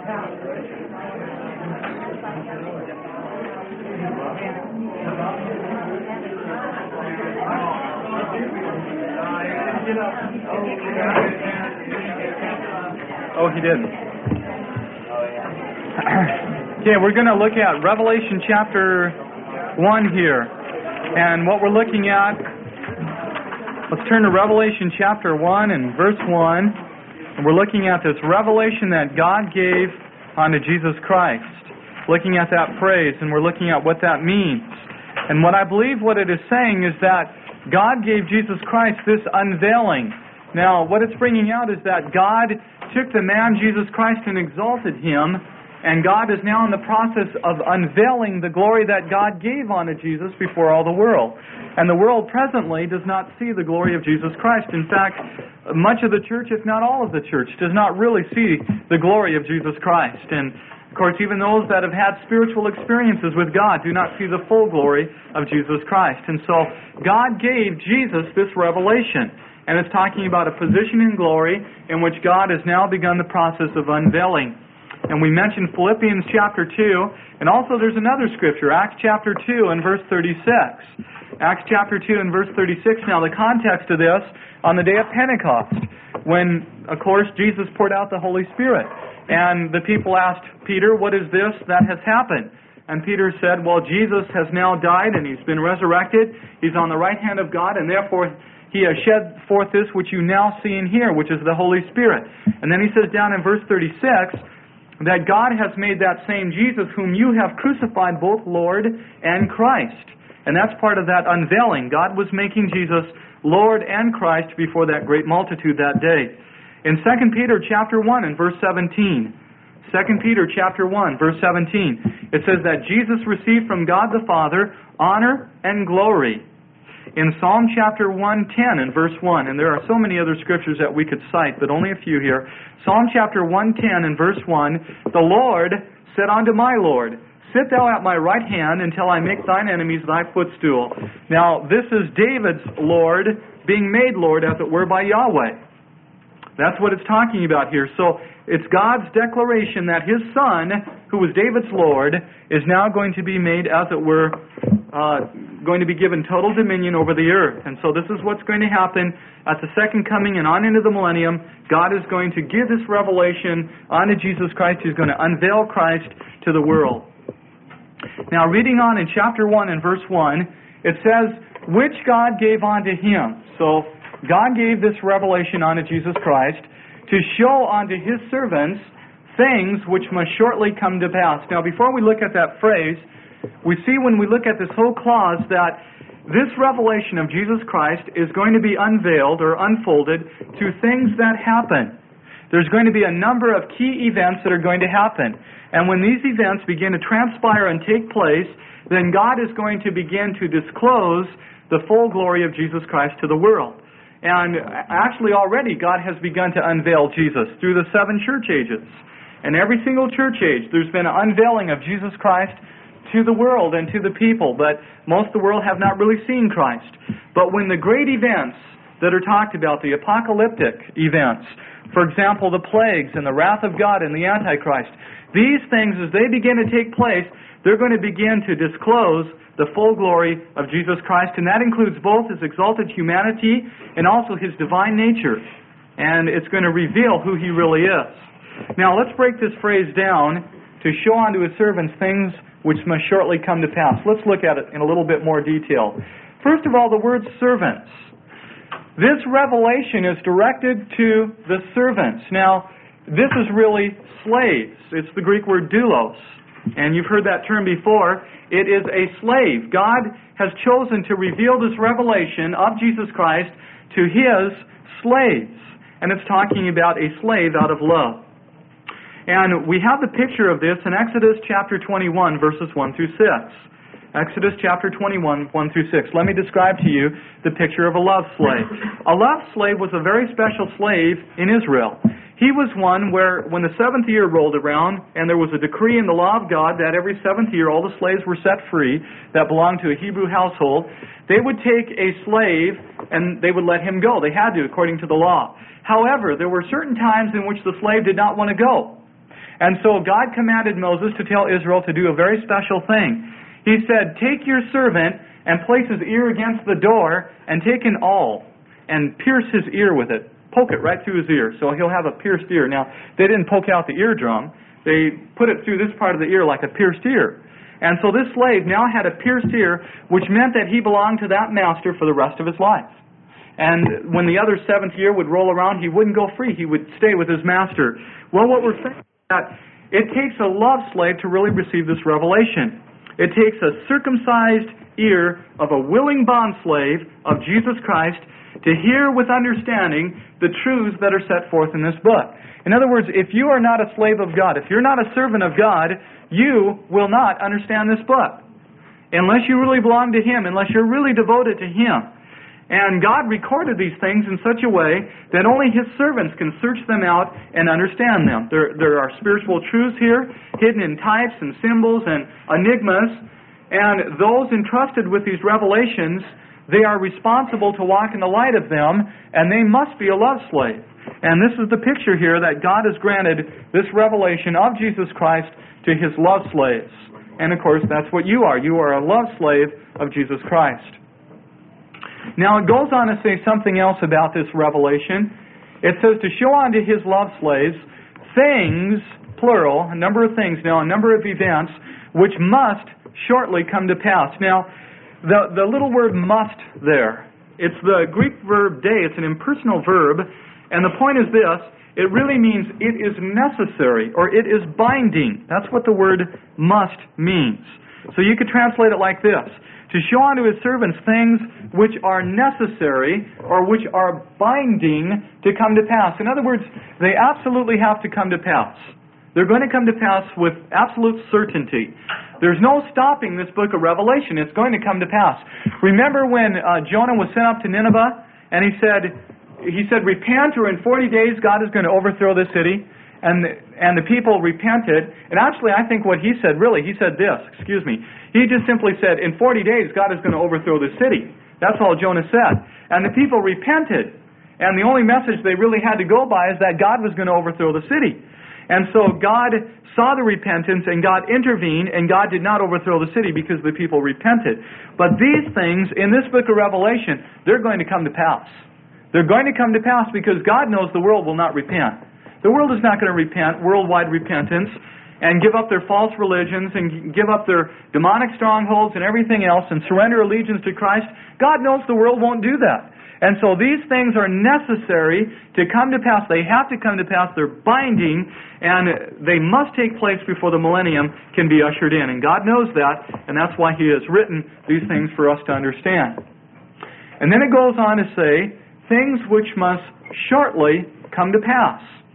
Oh, he didn't. Okay, we're going to look at Revelation chapter 1 here. And what we're looking at, let's turn to Revelation chapter 1 and verse 1. And we're looking at this revelation that God gave unto Jesus Christ. Looking at that phrase, and we're looking at what that means. And what I believe what it is saying is that God gave Jesus Christ this unveiling. Now, what it's bringing out is that God took the man Jesus Christ and exalted him, and God is now in the process of unveiling the glory that God gave unto Jesus before all the world. And the world presently does not see the glory of Jesus Christ. In fact, much of the church, if not all of the church, does not really see the glory of Jesus Christ. And of course, even those that have had spiritual experiences with God do not see the full glory of Jesus Christ. And so, God gave Jesus this revelation. And it's talking about a position in glory in which God has now begun the process of unveiling. And we mentioned Philippians chapter 2, and also there's another scripture, Acts chapter 2 and verse 36. Acts chapter 2 and verse 36. Now, the context of this, on the day of Pentecost, when, of course, Jesus poured out the Holy Spirit. And the people asked Peter, what is this that has happened? And Peter said, well, Jesus has now died and he's been resurrected. He's on the right hand of God, and therefore he has shed forth this which you now see and hear, which is the Holy Spirit. And then he says down in verse 36 that God has made that same Jesus whom you have crucified both Lord and Christ. And that's part of that unveiling. God was making Jesus Lord and Christ before that great multitude that day. In 2 Peter chapter 1 and verse 17, 2 Peter chapter 1 verse 17, it says that Jesus received from God the Father honor and glory. In Psalm chapter 110 and verse 1, and there are so many other scriptures that we could cite, but only a few here. Psalm chapter 110 and verse 1, the Lord said unto my Lord, sit thou at my right hand until I make thine enemies thy footstool. Now, this is David's Lord being made Lord, as it were, by Yahweh. That's what it's talking about here. So it's God's declaration that his Son, who was David's Lord, is now going to be made, as it were, going to be given total dominion over the earth. And so this is what's going to happen at the second coming and on into the millennium. God is going to give this revelation unto Jesus Christ. He's going to unveil Christ to the world. Now, reading on in chapter 1 and verse 1, it says, which God gave unto him. So God gave this revelation unto Jesus Christ to show unto his servants things which must shortly come to pass. Now, before we look at that phrase, we see when we look at this whole clause that this revelation of Jesus Christ is going to be unveiled or unfolded to things that happen. There's going to be a number of key events that are going to happen. And when these events begin to transpire and take place, then God is going to begin to disclose the full glory of Jesus Christ to the world. And actually already God has begun to unveil Jesus through the 7 church ages. And every single church age, there's been an unveiling of Jesus Christ to the world and to the people, but most of the world have not really seen Christ. But when the great events that are talked about, the apocalyptic events, for example, the plagues and the wrath of God and the Antichrist, these things, as they begin to take place, they're going to begin to disclose the full glory of Jesus Christ, and that includes both his exalted humanity and also his divine nature. And it's going to reveal who he really is. Now, let's break this phrase down to show unto his servants things which must shortly come to pass. Let's look at it in a little bit more detail. First of all, the word servants. This revelation is directed to the servants. Now, this is really slaves. It's the Greek word doulos. And you've heard that term before. It is a slave. God has chosen to reveal this revelation of Jesus Christ to his slaves. And it's talking about a slave out of love. And we have the picture of this in Exodus chapter 21, verses 1 through 6. Exodus chapter 21, 1 through 6. Let me describe to you the picture of a love slave. A love slave was a very special slave in Israel. He was one where when the 7th year rolled around and there was a decree in the law of God that every 7th year all the slaves were set free that belonged to a Hebrew household, they would take a slave and they would let him go. They had to, according to the law. However, there were certain times in which the slave did not want to go. And so God commanded Moses to tell Israel to do a very special thing. He said, take your servant and place his ear against the door and take an awl and pierce his ear with it. Poke it right through his ear, so he'll have a pierced ear. Now, they didn't poke out the eardrum. They put it through this part of the ear like a pierced ear. And so this slave now had a pierced ear, which meant that he belonged to that master for the rest of his life. And when the other seventh year would roll around, he wouldn't go free. He would stay with his master. Well, what we're saying is that it takes a love slave to really receive this revelation. It takes a circumcised ear of a willing bondslave of Jesus Christ to hear with understanding the truths that are set forth in this book. In other words, if you are not a slave of God, if you're not a servant of God, you will not understand this book. Unless you really belong to Him, unless you're really devoted to Him. And God recorded these things in such a way that only His servants can search them out and understand them. There are spiritual truths here, hidden in types and symbols and enigmas. And those entrusted with these revelations, they are responsible to walk in the light of them, and they must be a love slave. And this is the picture here that God has granted this revelation of Jesus Christ to His love slaves. And of course, that's what you are. You are a love slave of Jesus Christ. Now it goes on to say something else about this revelation. It says to show unto His love slaves things, plural, a number of things now, a number of events, which must shortly come to pass. Now, the little word must there, it's the Greek verb de, it's an impersonal verb, and the point is this, it really means it is necessary, or it is binding. That's what the word must means. So you could translate it like this: to show unto His servants things which are necessary or which are binding to come to pass. In other words, they absolutely have to come to pass. They're going to come to pass with absolute certainty. There's no stopping this book of Revelation. It's going to come to pass. Remember when Jonah was sent up to Nineveh and he said, repent, or in 40 days God is going to overthrow this city. And the people repented. And actually, I think what he said, he said this, He just simply said, in 40 days, God is going to overthrow this city. That's all Jonah said. And the people repented. And the only message they really had to go by is that God was going to overthrow the city. And so God saw the repentance, and God intervened, and God did not overthrow the city because the people repented. But these things, in this book of Revelation, they're going to come to pass. They're going to come to pass because God knows the world will not repent. The world is not going to repent, worldwide repentance, and give up their false religions and give up their demonic strongholds and everything else and surrender allegiance to Christ. God knows the world won't do that. And so these things are necessary to come to pass. They have to come to pass. They're binding, and they must take place before the millennium can be ushered in. And God knows that, and that's why He has written these things for us to understand. And then it goes on to say, things which must shortly come to pass.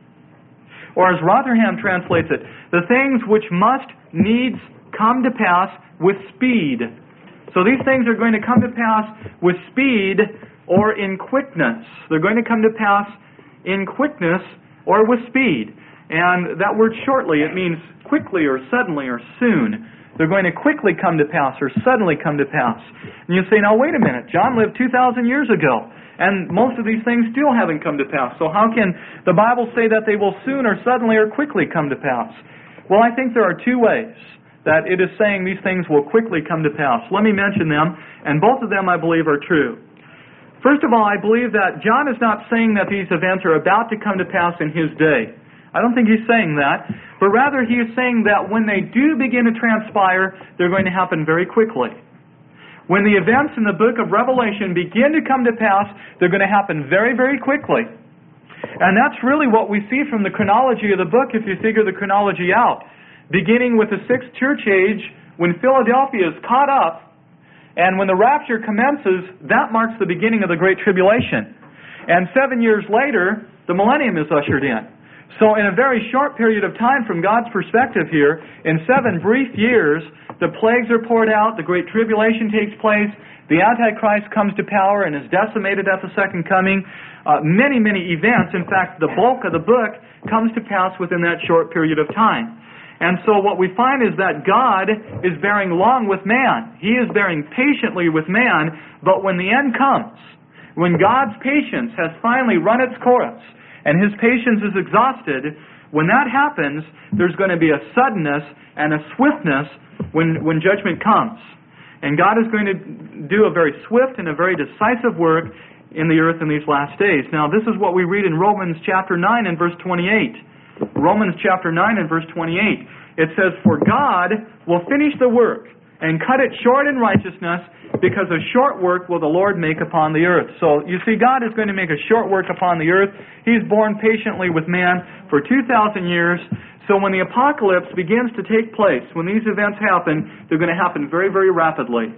Or as Rotherham translates it, the things which must needs come to pass with speed. So these things are going to come to pass with speed or in quickness. They're going to come to pass in quickness or with speed. And that word shortly, it means quickly or suddenly or soon. They're going to quickly come to pass or suddenly come to pass. And you say, now wait a minute, John lived 2,000 years ago. And most of these things still haven't come to pass. So how can the Bible say that they will soon or suddenly or quickly come to pass? Well, I think there are two ways that it is saying these things will quickly come to pass. Let me mention them, and both of them I believe are true. First of all, I believe that John is not saying that these events are about to come to pass in his day. I don't think he's saying that, but rather he is saying that when they do begin to transpire, they're going to happen very quickly. When the events in the book of Revelation begin to come to pass, they're going to happen very, very quickly. And that's really what we see from the chronology of the book, if you figure the chronology out. Beginning with the 6th church age, when Philadelphia is caught up, and when the rapture commences, that marks the beginning of the Great Tribulation. And 7 years later, the millennium is ushered in. So in a very short period of time from God's perspective here, in 7 brief years, the plagues are poured out, the Great Tribulation takes place, the Antichrist comes to power and is decimated at the second coming. Many, many events, in fact, the bulk of the book comes to pass within that short period of time. And so what we find is that God is bearing long with man. He is bearing patiently with man, but when the end comes, when God's patience has finally run its course, and His patience is exhausted, when that happens, there's going to be a suddenness and a swiftness when judgment comes. And God is going to do a very swift and a very decisive work in the earth in these last days. Now, this is what we read in Romans chapter 9 and verse 28. Romans chapter 9 and verse 28. It says, "For God will finish the work and cut it short in righteousness, because a short work will the Lord make upon the earth." So, you see, God is going to make a short work upon the earth. He's borne patiently with man for 2,000 years. So when the apocalypse begins to take place, when these events happen, they're going to happen very, very rapidly.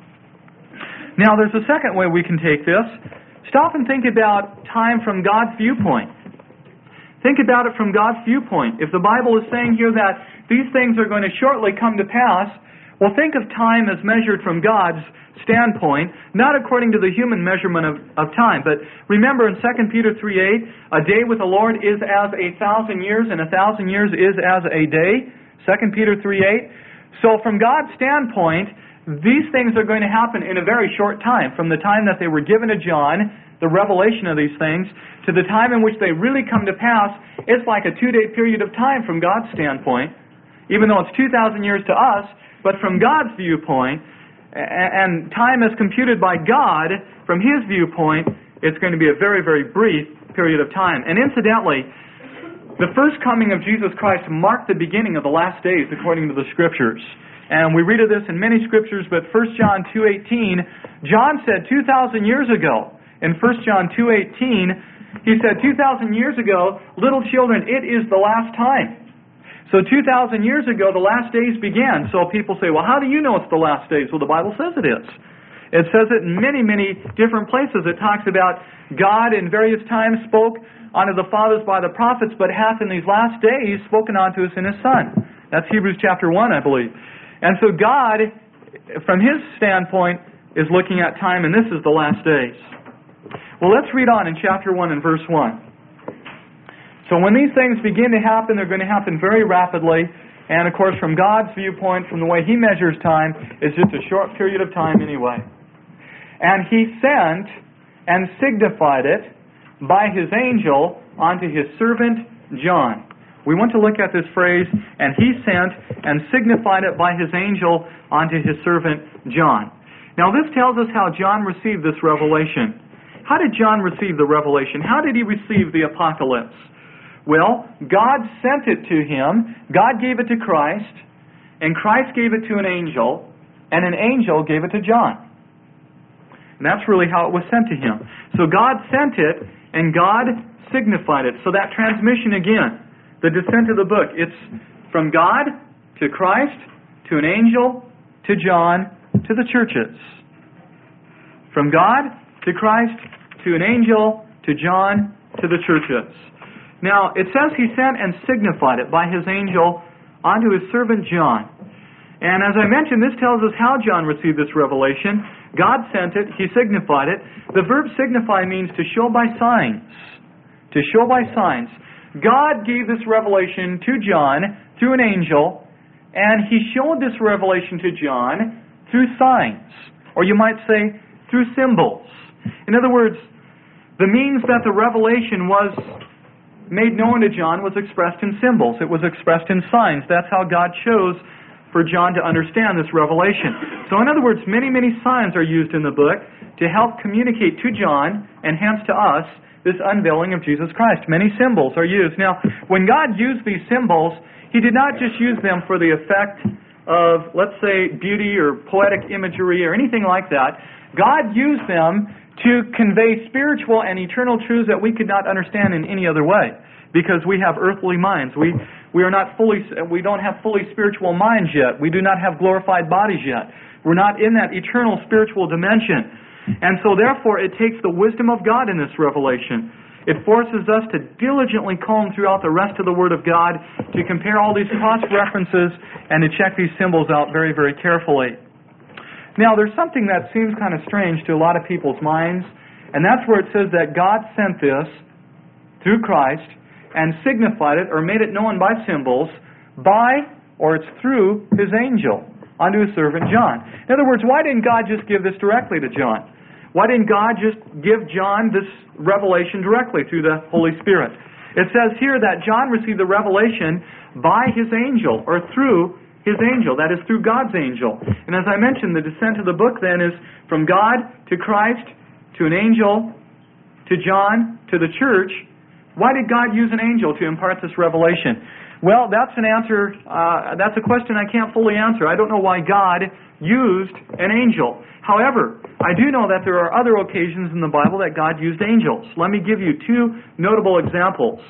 Now, there's a second way we can take this. Stop and think about time from God's viewpoint. Think about it from God's viewpoint. If the Bible is saying here that these things are going to shortly come to pass, well, think of time as measured from God's standpoint, not according to the human measurement of time. But remember in 2 Peter 3:8, a day with the Lord is as 1,000 years, and 1,000 years is as a day. 2 Peter 3:8. So from God's standpoint, these things are going to happen in a very short time. From the time that they were given to John, the revelation of these things, to the time in which they really come to pass, it's like a 2-day period of time from God's standpoint. Even though it's 2,000 years to us, but from God's viewpoint, and time is computed by God, from His viewpoint, it's going to be a very, very brief period of time. And incidentally, the first coming of Jesus Christ marked the beginning of the last days, according to the Scriptures. And we read of this in many Scriptures, but 1 John 2:18, John said 2,000 years ago, in 1 John 2:18, he said, 2,000 years ago, little children, it is the last time. So 2,000 years ago, the last days began. So people say, well, how do you know it's the last days? Well, the Bible says it is. It says it in many, many different places. It talks about God in various times spoke unto the fathers by the prophets, but hath in these last days spoken unto us in His Son. That's Hebrews chapter 1, I believe. And so God, from His standpoint, is looking at time, and this is the last days. Well, let's read on in chapter 1 and verse 1. So when these things begin to happen, they're going to happen very rapidly. And of course, from God's viewpoint, from the way He measures time, it's just a short period of time anyway. And He sent and signified it by His angel unto His servant John. We want to look at this phrase, and He sent and signified it by His angel unto His servant John. Now this tells us how John received this revelation. How did John receive the revelation? How did he receive the apocalypse? Well, God sent it to him, God gave it to Christ, and Christ gave it to an angel, and an angel gave it to John. And that's really how it was sent to him. So God sent it, and God signified it. So that transmission again, the descent of the book, it's from God to Christ, to an angel, to John, to the churches. From God to Christ, to an angel, to John, to the churches. Now, it says He sent and signified it by His angel unto His servant John. And as I mentioned, this tells us how John received this revelation. God sent it, He signified it. The verb signify means to show by signs. To show by signs. God gave this revelation to John through an angel, and He showed this revelation to John through signs. Or you might say, through symbols. In other words, the means that the revelation was made known to John was expressed in symbols. It was expressed in signs. That's how God chose for John to understand this revelation. So in other words, many, many signs are used in the book to help communicate to John, and hence to us, this unveiling of Jesus Christ. Many symbols are used. Now, when God used these symbols, He did not just use them for the effect of, let's say, beauty or poetic imagery or anything like that. God used them to convey spiritual and eternal truths that we could not understand in any other way, because we have earthly minds. We don't have fully spiritual minds yet. We do not have glorified bodies yet. We're not in that eternal spiritual dimension. And so therefore it takes the wisdom of God in this revelation. It forces us to diligently comb throughout the rest of the Word of God, to compare all these cross-references and to check these symbols out very, very carefully. Now, there's something that seems kind of strange to a lot of people's minds, and that's where it says that God sent this through Christ and signified it or made it known by symbols by, or it's through, His angel unto His servant John. In other words, why didn't God just give this directly to John? Why didn't God just give John this revelation directly through the Holy Spirit? It says here that John received the revelation by his angel, or through his angel, that is, through God's angel. And as I mentioned, the descent of the book then is from God to Christ, to an angel, to John, to the church. Why did God use an angel to impart this revelation? Well, that's an answer, that's a question I can't fully answer. I don't know why God used an angel. However, I do know that there are other occasions in the Bible that God used angels. Let me give you two notable examples.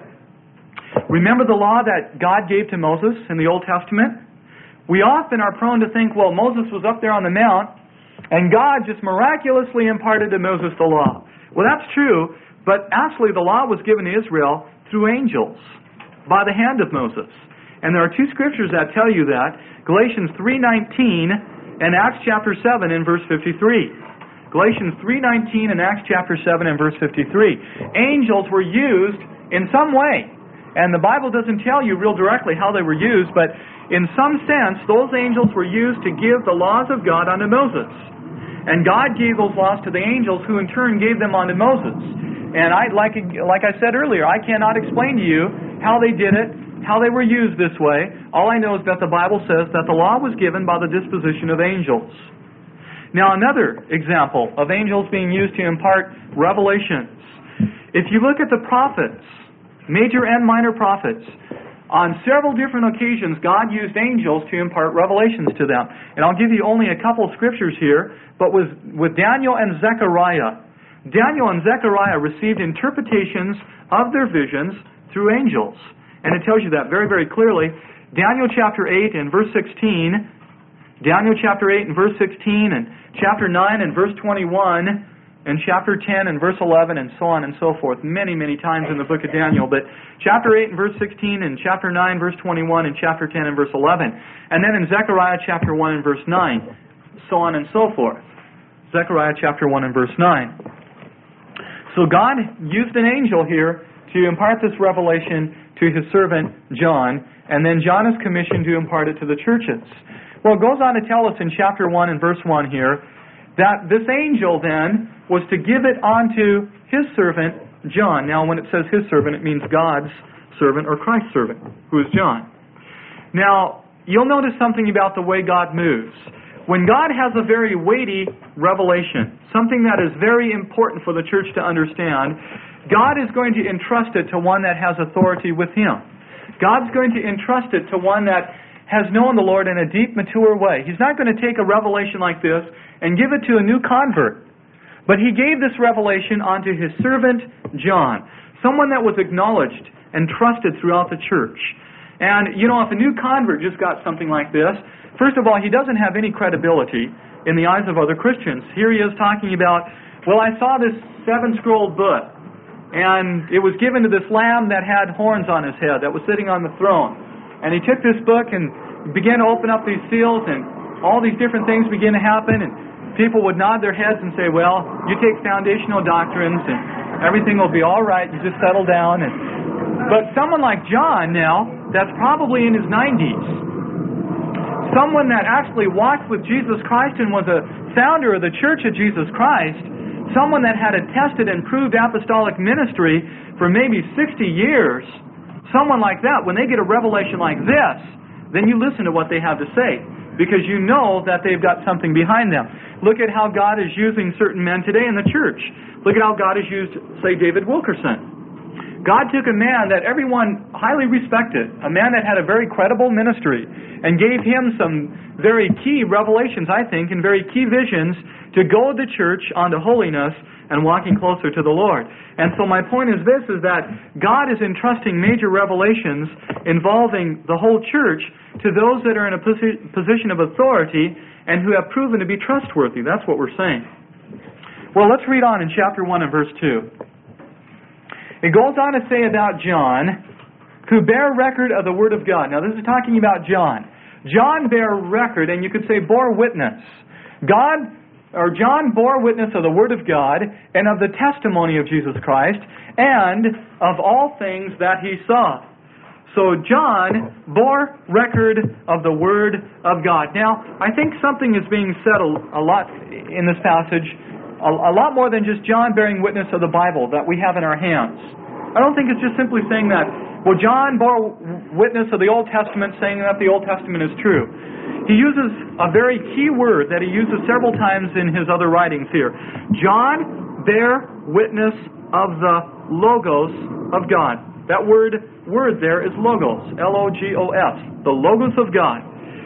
Remember the law that God gave to Moses in the Old Testament? We often are prone to think, well, Moses was up there on the mount, and God just miraculously imparted to Moses the law. Well, that's true, but actually the law was given to Israel through angels, by the hand of Moses. And there are two scriptures that tell you that. Galatians 3:19 and Acts chapter 7 and verse 53. Galatians 3:19 and Acts chapter 7 and verse 53. Angels were used in some way. And the Bible doesn't tell you real directly how they were used, but in some sense, those angels were used to give the laws of God unto Moses. And God gave those laws to the angels, who in turn gave them unto Moses. And like I said earlier, I cannot explain to you how they did it, how they were used this way. All I know is that the Bible says that the law was given by the disposition of angels. Now, another example of angels being used to impart revelations. If you look at the prophets, major and minor prophets, on several different occasions, God used angels to impart revelations to them. And I'll give you only a couple scriptures here, but with Daniel and Zechariah, Daniel and Zechariah received interpretations of their visions through angels. And it tells you that very, very clearly. Daniel chapter 8 and verse 16, Daniel chapter 8 and verse 16, and chapter 9 and verse 21, and chapter 10 and verse 11, and so on and so forth, many, many times in the book of Daniel. But chapter 8 and verse 16, and chapter 9 verse 21, and chapter 10 and verse 11. And then in Zechariah chapter 1 and verse 9, so on and so forth. Zechariah chapter 1 and verse 9. So God used an angel here to impart this revelation to his servant John, and then John is commissioned to impart it to the churches. Well, it goes on to tell us in chapter 1 and verse 1 here, that this angel then was to give it onto his servant John. Now, when it says his servant, it means God's servant or Christ's servant, who is John. Now, you'll notice something about the way God moves. When God has a very weighty revelation, something that is very important for the church to understand, God is going to entrust it to one that has authority with Him. God's going to entrust it to one that has known the Lord in a deep, mature way. He's not going to take a revelation like this and give it to a new convert. But He gave this revelation onto His servant John, someone that was acknowledged and trusted throughout the church. And, you know, if a new convert just got something like this, first of all, he doesn't have any credibility in the eyes of other Christians. Here he is talking about, well, I saw this 7-scrolled book, and it was given to this lamb that had horns on his head, that was sitting on the throne. And he took this book and began to open up these seals, and all these different things began to happen, and people would nod their heads and say, well, you take foundational doctrines, and everything will be all right, you just settle down. But someone like John now, that's probably in his 90s, someone that actually walked with Jesus Christ and was a founder of the Church of Jesus Christ, someone that had a tested and proved apostolic ministry for maybe 60 years, someone like that, when they get a revelation like this, then you listen to what they have to say, because you know that they've got something behind them. Look at how God is using certain men today in the church. Look at how God has used, say, David Wilkerson. God took a man that everyone highly respected, a man that had a very credible ministry, and gave him some very key revelations, I think, and very key visions to go the church onto holiness and walking closer to the Lord. And so my point is this, is that God is entrusting major revelations involving the whole church to those that are in a position of authority and who have proven to be trustworthy. That's what we're saying. Well, let's read on in chapter 1 and verse 2. It goes on to say about John, who bear record of the Word of God. Now, this is talking about John. John bare record, and you could say bore witness. John bore witness of the Word of God and of the testimony of Jesus Christ and of all things that he saw. So John bore record of the Word of God. Now, I think something is being said a lot in this passage a lot more than just John bearing witness of the Bible that we have in our hands. I don't think it's just simply saying that, well, John bore witness of the Old Testament, saying that the Old Testament is true. He uses a very key word that he uses several times in his other writings here. John bare witness of the Logos of God. That word there is Logos, Logos, the Logos of God.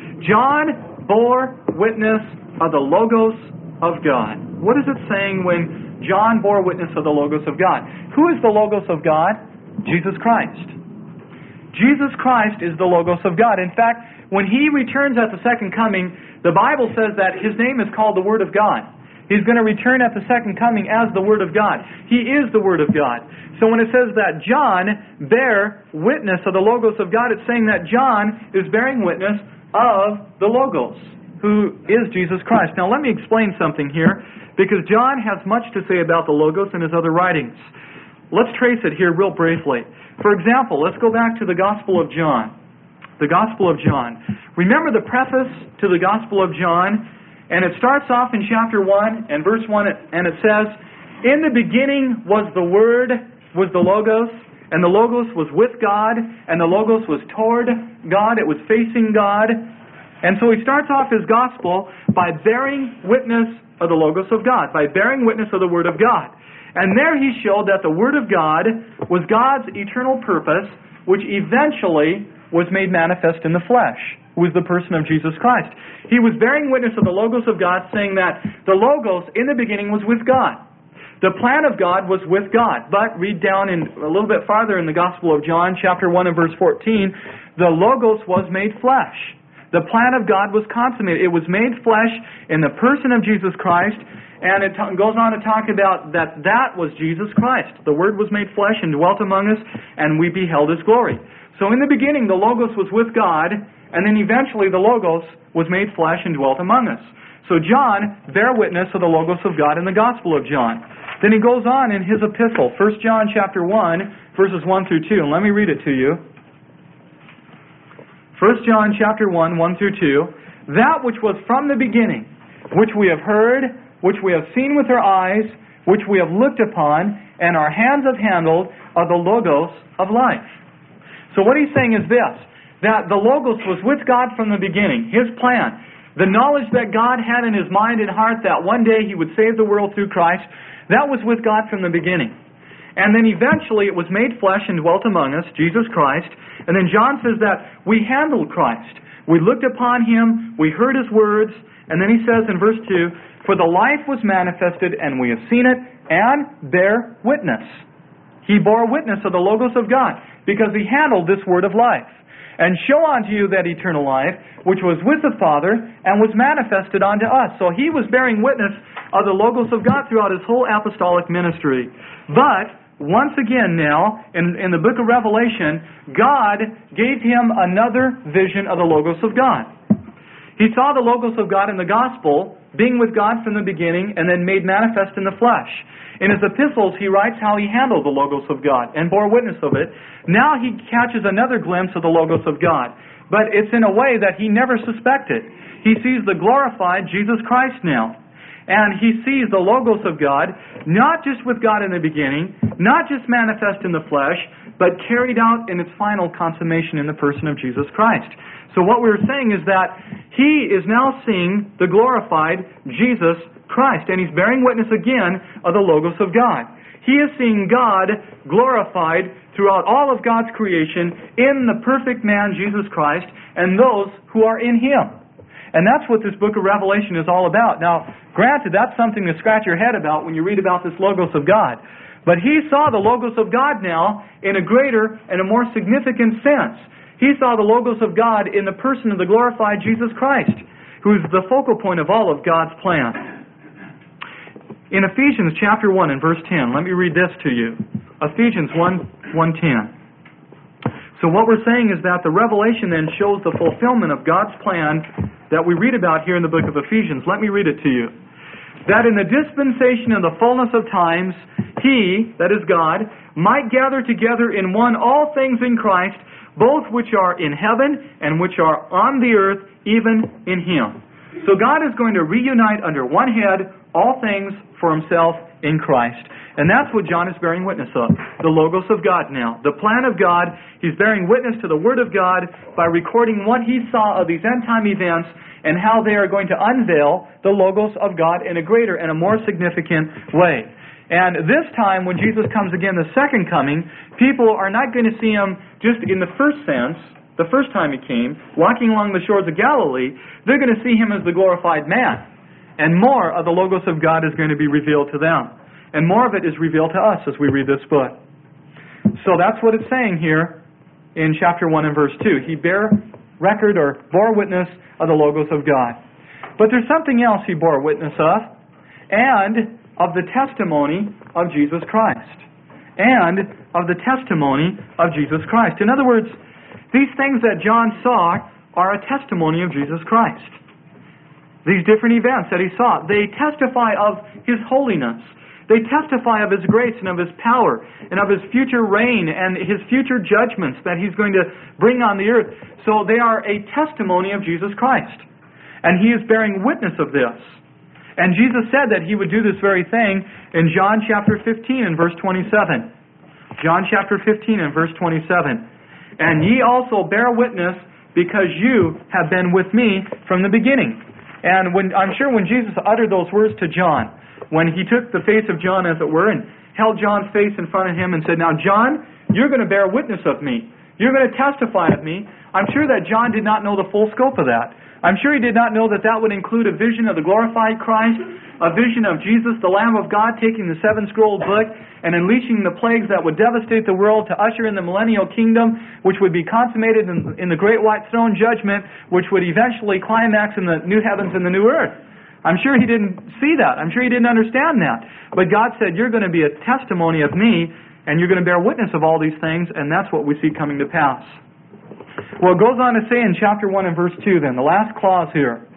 John bore witness of the Logos of God. What is it saying when John bore witness of the Logos of God? Who is the Logos of God? Jesus Christ. Jesus Christ is the Logos of God. In fact, when He returns at the second coming, the Bible says that His name is called the Word of God. He's going to return at the second coming as the Word of God. He is the Word of God. So when it says that John bare witness of the Logos of God, it's saying that John is bearing witness of the Logos, who is Jesus Christ. Now let me explain something here, because John has much to say about the Logos in his other writings. Let's trace it here real briefly. For example, let's go back to the Gospel of John. The Gospel of John. Remember the preface to the Gospel of John? And it starts off in chapter 1 and verse 1, and it says, "In the beginning was the Word, was the Logos, and the Logos was with God, and the Logos was toward God," it was facing God. And so he starts off his Gospel by bearing witness of the Logos of God, by bearing witness of the Word of God. And there he showed that the Word of God was God's eternal purpose, which eventually was made manifest in the flesh, who was the person of Jesus Christ. He was bearing witness of the Logos of God, saying that the Logos in the beginning was with God. The plan of God was with God. But read down in a little bit farther in the Gospel of John, chapter 1 and verse 14, the Logos was made flesh. The plan of God was consummated. It was made flesh in the person of Jesus Christ, and it goes on to talk about that was Jesus Christ. The Word was made flesh and dwelt among us, and we beheld His glory. So in the beginning, the Logos was with God, and then eventually the Logos was made flesh and dwelt among us. So John bare witness of the Logos of God in the Gospel of John. Then he goes on in his epistle, 1 John chapter 1, verses 1 through 2, and let me read it to you. 1 John chapter 1, 1 through 2, "That which was from the beginning, which we have heard, which we have seen with our eyes, which we have looked upon, and our hands have handled, are the Logos of life." So what he's saying is this, that the Logos was with God from the beginning, His plan. The knowledge that God had in His mind and heart that one day He would save the world through Christ, that was with God from the beginning. And then eventually it was made flesh and dwelt among us, Jesus Christ. And then John says that we handled Christ. We looked upon Him, we heard His words, and then he says in verse 2, "For the life was manifested, and we have seen it, and bear witness." He bore witness of the Logos of God, because He handled this word of life. "And show unto you that eternal life, which was with the Father, and was manifested unto us." So He was bearing witness of the Logos of God throughout His whole apostolic ministry. But once again now, in the book of Revelation, God gave him another vision of the Logos of God. He saw the Logos of God in the Gospel, being with God from the beginning, and then made manifest in the flesh. In his epistles, he writes how he handled the Logos of God and bore witness of it. Now he catches another glimpse of the Logos of God, but it's in a way that he never suspected. He sees the glorified Jesus Christ now. And he sees the Logos of God, not just with God in the beginning, not just manifest in the flesh, but carried out in its final consummation in the person of Jesus Christ. So what we're saying is that he is now seeing the glorified Jesus Christ, and he's bearing witness again of the Logos of God. He is seeing God glorified throughout all of God's creation in the perfect man, Jesus Christ, and those who are in Him. And that's what this book of Revelation is all about. Now, granted, that's something to scratch your head about when you read about this Logos of God. But he saw the Logos of God now in a greater and a more significant sense. He saw the Logos of God in the person of the glorified Jesus Christ, who's the focal point of all of God's plan. In Ephesians chapter 1 and verse 10, let me read this to you. Ephesians 1:10. So what we're saying is that the Revelation then shows the fulfillment of God's plan that we read about here in the book of Ephesians. Let me read it to you. That in the dispensation of the fullness of times, He, that is God, might gather together in one all things in Christ, both which are in heaven and which are on the earth, even in Him. So God is going to reunite under one head all things for himself in Christ. And that's what John is bearing witness of, the Logos of God now. The plan of God, he's bearing witness to the Word of God by recording what he saw of these end-time events and how they are going to unveil the Logos of God in a greater and a more significant way. And this time, when Jesus comes again, the second coming, people are not going to see him just in the first sense, the first time he came, walking along the shores of Galilee. They're going to see him as the glorified man. And more of the Logos of God is going to be revealed to them. And more of it is revealed to us as we read this book. So that's what it's saying here in chapter 1 and verse 2. He bore record or bore witness of the Logos of God. But there's something else he bore witness of, and of the testimony of Jesus Christ. And of the testimony of Jesus Christ. In other words, these things that John saw are a testimony of Jesus Christ. These different events that he saw, they testify of his holiness. They testify of his grace and of his power and of his future reign and his future judgments that he's going to bring on the earth. So they are a testimony of Jesus Christ. And he is bearing witness of this. And Jesus said that he would do this very thing in John chapter 15 and verse 27. John chapter 15 and verse 27. And ye also bear witness because you have been with me from the beginning. And I'm sure when Jesus uttered those words to John, when he took the face of John, as it were, and held John's face in front of him and said, "Now, John, you're going to bear witness of me. You're going to testify of me." I'm sure that John did not know the full scope of that. I'm sure he did not know that that would include a vision of the glorified Christ, a vision of Jesus, the Lamb of God, taking the seven-scroll book and unleashing the plagues that would devastate the world to usher in the millennial kingdom, which would be consummated in the great white throne judgment, which would eventually climax in the new heavens and the new earth. I'm sure he didn't see that. I'm sure he didn't understand that. But God said, you're going to be a testimony of me, and you're going to bear witness of all these things, and that's what we see coming to pass. Well, it goes on to say in chapter 1 and verse 2 then, the last clause here.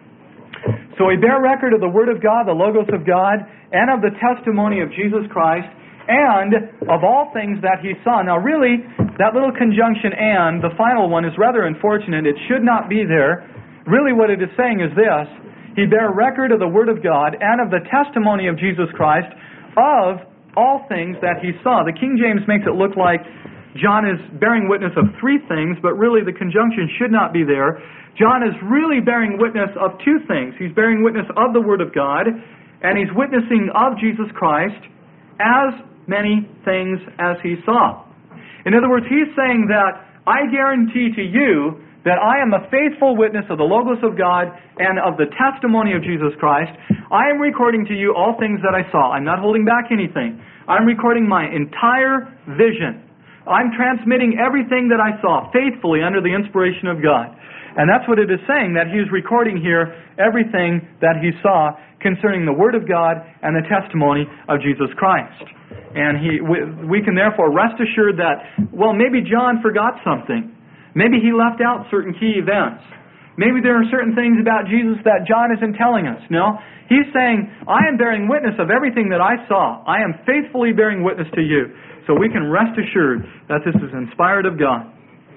So we bear record of the Word of God, the Logos of God, and of the testimony of Jesus Christ, and of all things that he saw. Now really, that little conjunction "and," the final one, is rather unfortunate. It should not be there. Really what it is saying is this: he bare record of the Word of God and of the testimony of Jesus Christ of all things that he saw. The King James makes it look like John is bearing witness of three things, but really the conjunction should not be there. John is really bearing witness of two things. He's bearing witness of the Word of God, and he's witnessing of Jesus Christ as many things as he saw. In other words, he's saying that I guarantee to you that I am a faithful witness of the Logos of God and of the testimony of Jesus Christ. I am recording to you all things that I saw. I'm not holding back anything. I'm recording my entire vision. I'm transmitting everything that I saw faithfully under the inspiration of God. And that's what it is saying, that he's recording here everything that he saw concerning the Word of God and the testimony of Jesus Christ. And we can therefore rest assured that, well, maybe John forgot something. Maybe he left out certain key events. Maybe there are certain things about Jesus that John isn't telling us. No, he's saying, I am bearing witness of everything that I saw. I am faithfully bearing witness to you. So we can rest assured that this is inspired of God.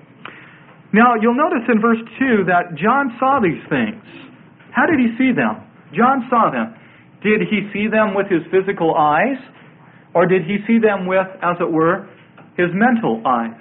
Now, you'll notice in verse 2 that John saw these things. How did he see them? John saw them. Did he see them with his physical eyes? Or did he see them with, as it were, his mental eyes?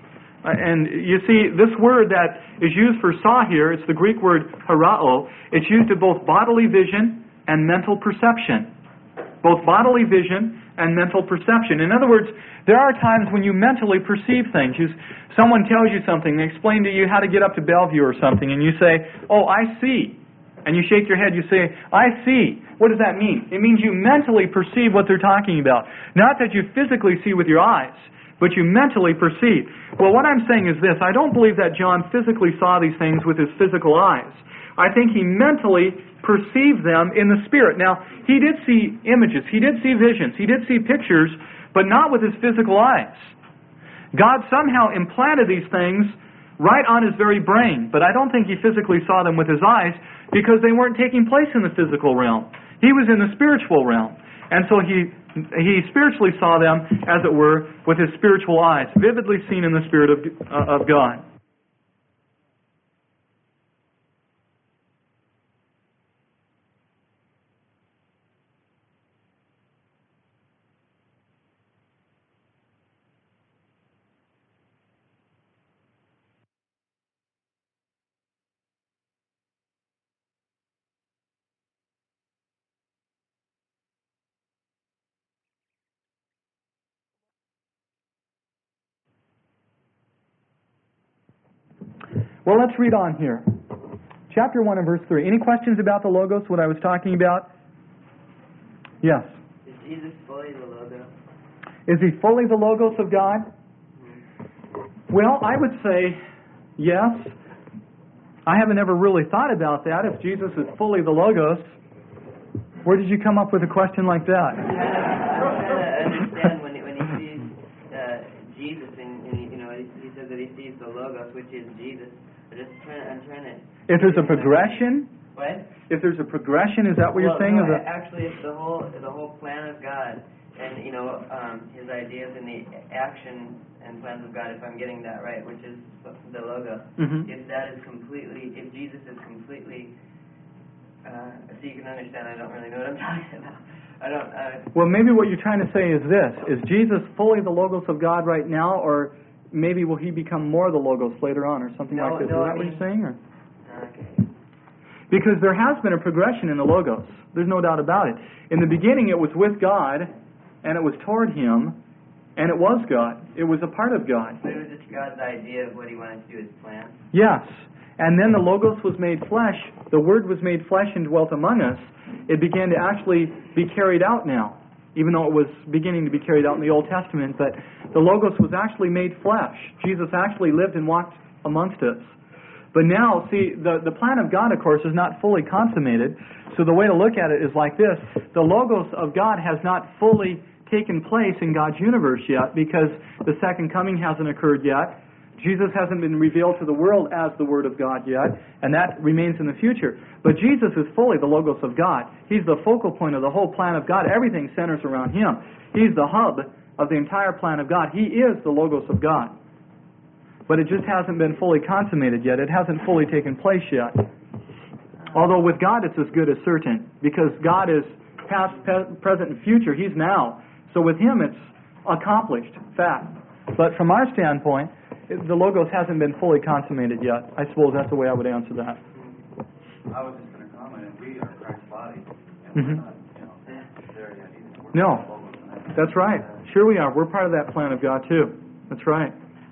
And you see, this word that is used for saw here, it's the Greek word harao. It's used of both bodily vision and mental perception. Both bodily vision and mental perception. In other words, there are times when you mentally perceive things. Someone tells you something, they explain to you how to get up to Bellevue or something, and you say, "Oh, I see." And you shake your head, you say, "I see." What does that mean? It means you mentally perceive what they're talking about. Not that you physically see with your eyes, but you mentally perceive. Well, what I'm saying is this: I don't believe that John physically saw these things with his physical eyes. I think he mentally perceived them in the Spirit. Now, he did see images, he did see visions, he did see pictures, but not with his physical eyes. God somehow implanted these things right on his very brain, but I don't think he physically saw them with his eyes because they weren't taking place in the physical realm. He was in the spiritual realm. And so he spiritually saw them, as it were, with his spiritual eyes, vividly seen in the Spirit of God. Well, let's read on here. Chapter 1 and verse 3. Any questions about the Logos, what I was talking about? Yes. Is Jesus fully the Logos? Is he fully the Logos of God? Well, I would say yes. I haven't ever really thought about that. If Jesus is fully the Logos, where did you come up with a question like that? I'm trying to understand when he sees Jesus, and he says that he sees the Logos, which is Jesus. I'm trying to. If there's a progression. What? If there's a progression, is that what you're saying? No, actually, it's the whole plan of God, and his ideas and the action and plans of God. If I'm getting that right, which is the Logos. Mm-hmm. If Jesus is completely, so you can understand. I don't really know what I'm talking about. Well, maybe what you're trying to say is this: is Jesus fully the Logos of God right now, or maybe will he become more the Logos later on, or something like this? Is that what you're saying? Or? Okay. Because there has been a progression in the Logos. There's no doubt about it. In the beginning, it was with God, and it was toward Him, and it was God. It was a part of God. So it was just God's idea of what He wanted to do, His plan? Yes. And then the Logos was made flesh. The Word was made flesh and dwelt among us. It began to actually be carried out now, even though it was beginning to be carried out in the Old Testament. But the Logos was actually made flesh. Jesus actually lived and walked amongst us. But now, see, the plan of God, of course, is not fully consummated. So the way to look at it is like this. The Logos of God has not fully taken place in God's universe yet because the second coming hasn't occurred yet. Jesus hasn't been revealed to the world as the Word of God yet, and that remains in the future. But Jesus is fully the Logos of God. He's the focal point of the whole plan of God. Everything centers around Him. He's the hub of the entire plan of God. He is the Logos of God. But it just hasn't been fully consummated yet. It hasn't fully taken place yet. Although with God it's as good as certain, because God is past, present, and future. He's now. So with Him it's accomplished, fact. But from our standpoint, the Logos hasn't been fully consummated yet. I suppose that's the way I would answer that. I was just going to comment, and we are Christ's body, and Mm-hmm. we're not, there yet either. We're No, Logos in that. that's right. Sure we are. We're part of that plan of God too. That's right.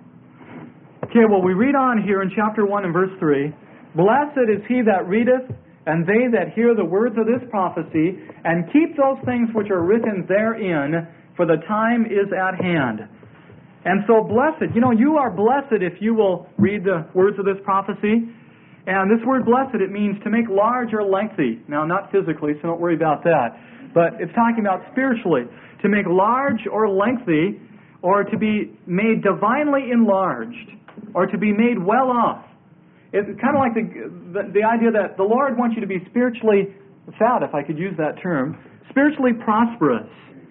Okay, well, we read on here in chapter 1 and verse 3, Blessed is he that readeth, and they that hear the words of this prophecy, and keep those things which are written therein, for the time is at hand. And so blessed, you are blessed if you will read the words of this prophecy. And this word blessed, it means to make large or lengthy. Now, not physically, so don't worry about that. But it's talking about spiritually. To make large or lengthy, or to be made divinely enlarged, or to be made well off. It's kind of like the idea that the Lord wants you to be spiritually fat, if I could use that term, spiritually prosperous.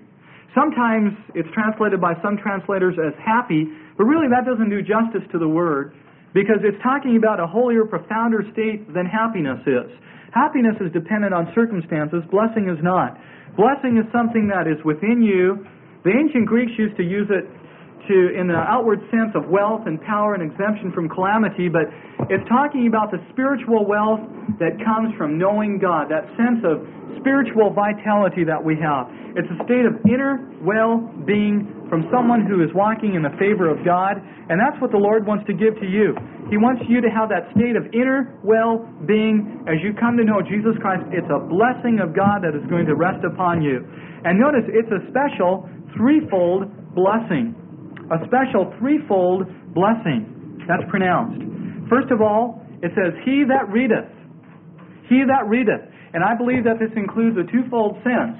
Sometimes it's translated by some translators as happy, but really that doesn't do justice to the word, because it's talking about a holier, profounder state than happiness is. Happiness is dependent on circumstances. Blessing is not. Blessing is something that is within you. The ancient Greeks used to use it in the outward sense of wealth and power and exemption from calamity, but it's talking about the spiritual wealth that comes from knowing God, that sense of spiritual vitality that we have. It's a state of inner well-being from someone who is walking in the favor of God, and that's what the Lord wants to give to you. He wants you to have that state of inner well-being as you come to know Jesus Christ. It's a blessing of God that is going to rest upon you. And notice, it's a special threefold blessing. A special threefold blessing. That's pronounced. First of all, it says, He that readeth. He that readeth. And I believe that this includes a twofold sense.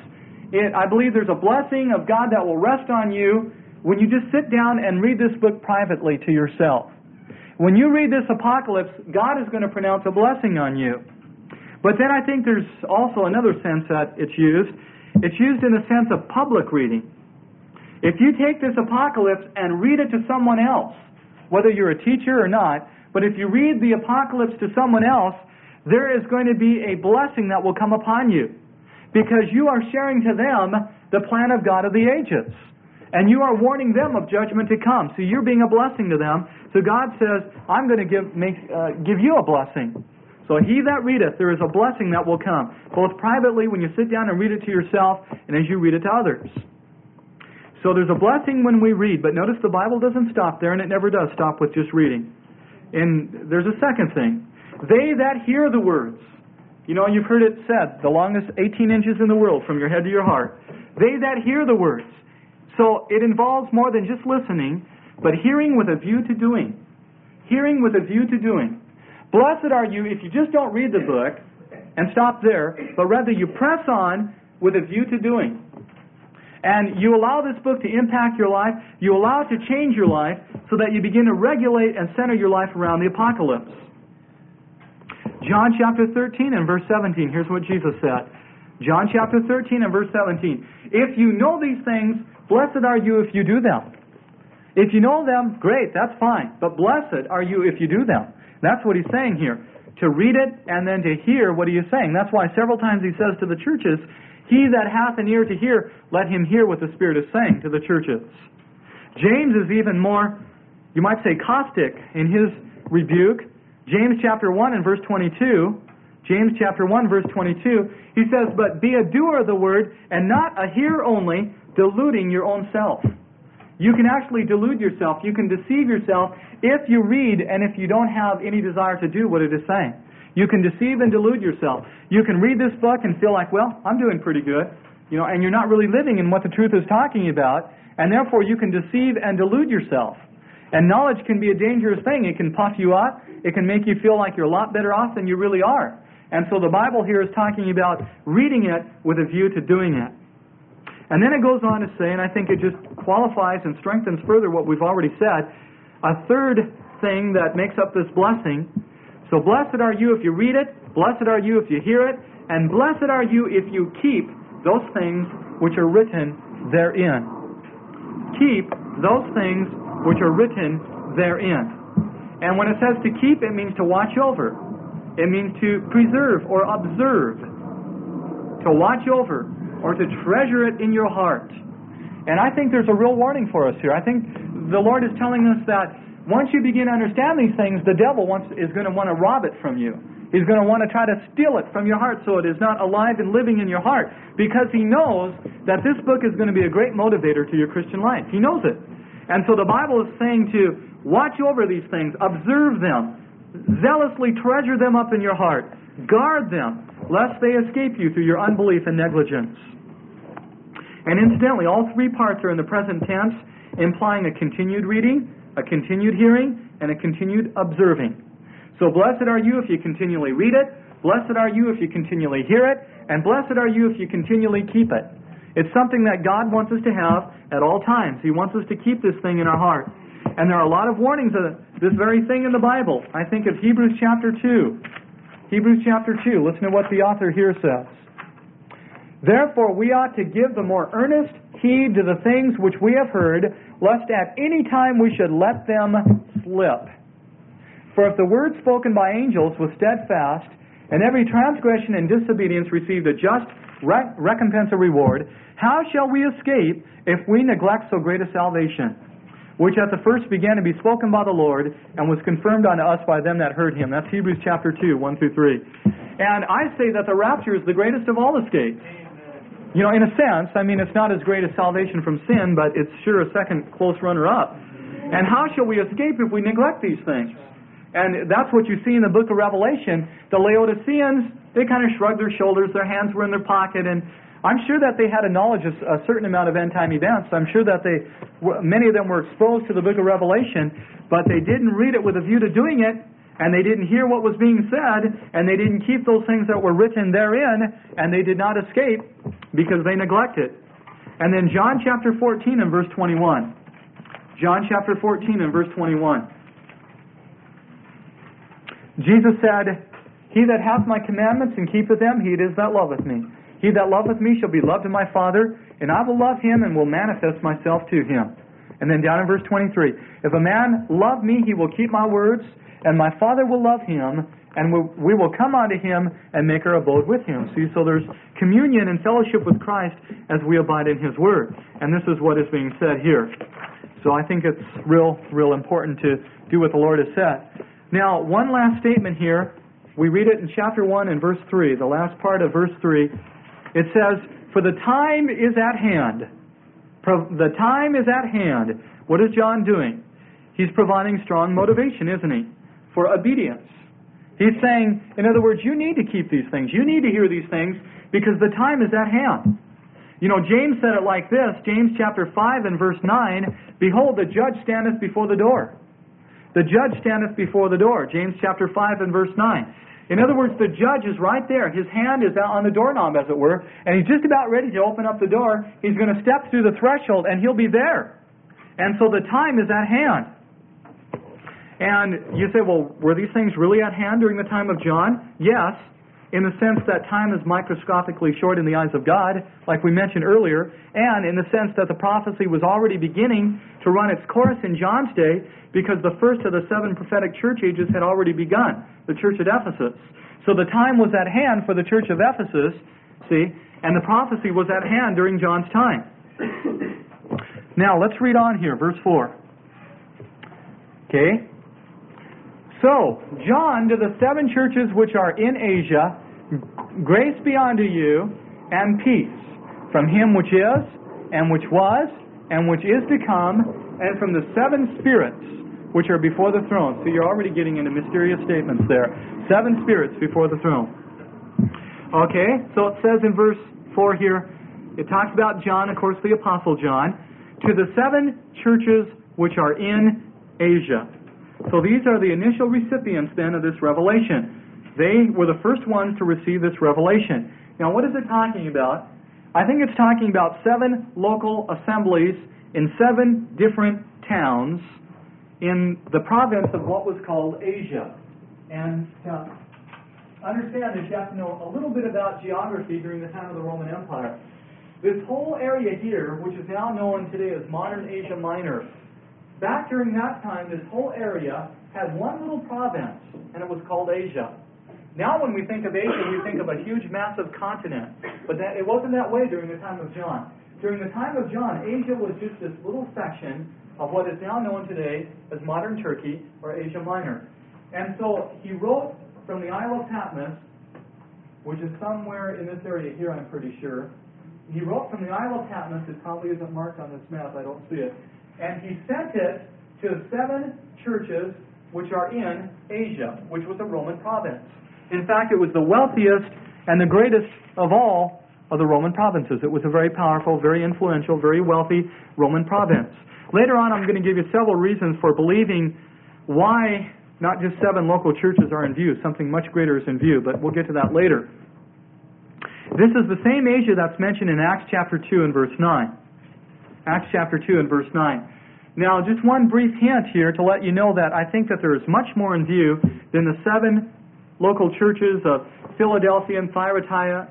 I believe there's a blessing of God that will rest on you when you just sit down and read this book privately to yourself. When you read this apocalypse, God is going to pronounce a blessing on you. But then I think there's also another sense that it's used. It's used in the sense of public reading. If you take this apocalypse and read it to someone else, whether you're a teacher or not, but if you read the apocalypse to someone else, there is going to be a blessing that will come upon you, because you are sharing to them the plan of God of the ages, and you are warning them of judgment to come. So you're being a blessing to them. So God says, I'm going to give you a blessing. So he that readeth, there is a blessing that will come, both privately when you sit down and read it to yourself, and as you read it to others. So there's a blessing when we read, but notice the Bible doesn't stop there, and it never does stop with just reading. And there's a second thing. They that hear the words. You know, you've heard it said, the longest 18 inches in the world from your head to your heart. They that hear the words. So it involves more than just listening, but hearing with a view to doing. Hearing with a view to doing. Blessed are you if you just don't read the book and stop there, but rather you press on with a view to doing. And you allow this book to impact your life. You allow it to change your life so that you begin to regulate and center your life around the apocalypse. John chapter 13 and verse 17. Here's what Jesus said. John chapter 13 and verse 17. If you know these things, blessed are you if you do them. If you know them, great, that's fine. But blessed are you if you do them. That's what he's saying here. To read it and then to hear what he is saying. That's why several times he says to the churches, he that hath an ear to hear, let him hear what the Spirit is saying to the churches. James is even more, you might say, caustic in his rebuke. James chapter 1 and verse 22, James chapter 1 verse 22, he says, but be a doer of the word and not a hearer only, deluding your own self. You can actually delude yourself. You can deceive yourself if you read and if you don't have any desire to do what it is saying. You can deceive and delude yourself. You can read this book and feel like, well, I'm doing pretty good, and you're not really living in what the truth is talking about, and therefore you can deceive and delude yourself. And knowledge can be a dangerous thing. It can puff you up. It can make you feel like you're a lot better off than you really are. And so the Bible here is talking about reading it with a view to doing it. And then it goes on to say, and I think it just qualifies and strengthens further what we've already said, a third thing that makes up this blessing. So blessed are you if you read it, blessed are you if you hear it, and blessed are you if you keep those things which are written therein. Keep those things which are written therein. And when it says to keep, it means to watch over. It means to preserve or observe. To watch over or to treasure it in your heart. And I think there's a real warning for us here. I think the Lord is telling us that once you begin to understand these things, the devil is going to want to rob it from you. He's going to want to try to steal it from your heart so it is not alive and living in your heart, because he knows that this book is going to be a great motivator to your Christian life. He knows it. And so the Bible is saying to watch over these things, observe them, zealously treasure them up in your heart, guard them, lest they escape you through your unbelief and negligence. And incidentally, all three parts are in the present tense, implying a continued reading, a continued hearing, and a continued observing. So blessed are you if you continually read it, blessed are you if you continually hear it, and blessed are you if you continually keep it. It's something that God wants us to have at all times. He wants us to keep this thing in our heart. And there are a lot of warnings of this very thing in the Bible. I think of Hebrews chapter 2. Hebrews chapter 2. Listen to what the author here says. Therefore we ought to give the more earnest heed to the things which we have heard, lest at any time we should let them slip. For if the word spoken by angels was steadfast, and every transgression and disobedience received a just recompense or reward, how shall we escape if we neglect so great a salvation, which at the first began to be spoken by the Lord, and was confirmed unto us by them that heard him? That's Hebrews chapter 2, 1 through 3. And I say that the rapture is the greatest of all escapes. In a sense, it's not as great as salvation from sin, but it's sure a second close runner-up. And how shall we escape if we neglect these things? And that's what you see in the book of Revelation. The Laodiceans, they kind of shrugged their shoulders, their hands were in their pocket, and I'm sure that they had a knowledge of a certain amount of end-time events. I'm sure that many of them were exposed to the book of Revelation, but they didn't read it with a view to doing it, and they didn't hear what was being said, and they didn't keep those things that were written therein, and they did not escape because they neglected. And then John chapter 14 and verse 21. John chapter 14 and verse 21. Jesus said, He that hath my commandments and keepeth them, he it is that loveth me. He that loveth me shall be loved of my Father, and I will love him and will manifest myself to him. And then down in verse 23, if a man love me, he will keep my words, and my Father will love him, and we will come unto him and make our abode with him. See, so there's communion and fellowship with Christ as we abide in his word. And this is what is being said here. So I think it's real important to do what the Lord has said. Now, one last statement here. We read it in chapter 1 and verse 3, the last part of verse 3. It says, for the time is at hand. The time is at hand. What is John doing? He's providing strong motivation, isn't he? for obedience. He's saying, in other words, you need to keep these things. You need to hear these things because the time is at hand. You know, James said it like this, James chapter 5 and verse 9, "Behold, the judge standeth before the door." The judge standeth before the door. James chapter 5 and verse 9. In other words, the judge is right there. His hand is out on the doorknob, as it were, and he's just about ready to open up the door. He's going to step through the threshold, and he'll be there. And so the time is at hand. And you say, well, were these things really at hand during the time of John? Yes, in the sense that time is microscopically short in the eyes of God, like we mentioned earlier, and in the sense that the prophecy was already beginning to run its course in John's day, because the first of the 7 prophetic church ages had already begun, the church at Ephesus. So the time was at hand for the church of Ephesus, see, and the prophecy was at hand during John's time. Now, let's read on here, verse 4. Okay? So, John, to the 7 churches which are in Asia, grace be unto you, and peace, from him which is, and which was, and which is to come, and from the 7 spirits which are before the throne. So you're already getting into mysterious statements there. 7 spirits before the throne. Okay, so it says in verse 4 here, it talks about John, of course the Apostle John, to the 7 churches which are in Asia. So these are the initial recipients then of this revelation. They were the first ones to receive this revelation. Now what is it talking about? I think it's talking about 7 local assemblies in 7 different towns in the province of what was called Asia. And to understand this, you have to know a little bit about geography during the time of the Roman Empire. This whole area here, which is now known today as modern Asia Minor, back during that time, this whole area had one little province, and it was called Asia. Now when we think of Asia, we think of a huge, massive continent. But it wasn't that way during the time of John. During the time of John, Asia was just this little section of what is now known today as modern Turkey, or Asia Minor. And so he wrote from the Isle of Patmos, which is somewhere in this area here, I'm pretty sure. He wrote from the Isle of Patmos. It probably isn't marked on this map. I don't see it. And he sent it to 7 churches which are in Asia, which was a Roman province. In fact, it was the wealthiest and the greatest of all of the Roman provinces. It was a very powerful, very influential, very wealthy Roman province. Later on, I'm going to give you several reasons for believing why not just 7 local churches are in view. Something much greater is in view, but we'll get to that later. This is the same Asia that's mentioned in Acts chapter 2 and verse 9. Acts chapter 2 and verse 9. Now, just one brief hint here to let you know that I think that there is much more in view than the 7 local churches of Philadelphia and Thyatira,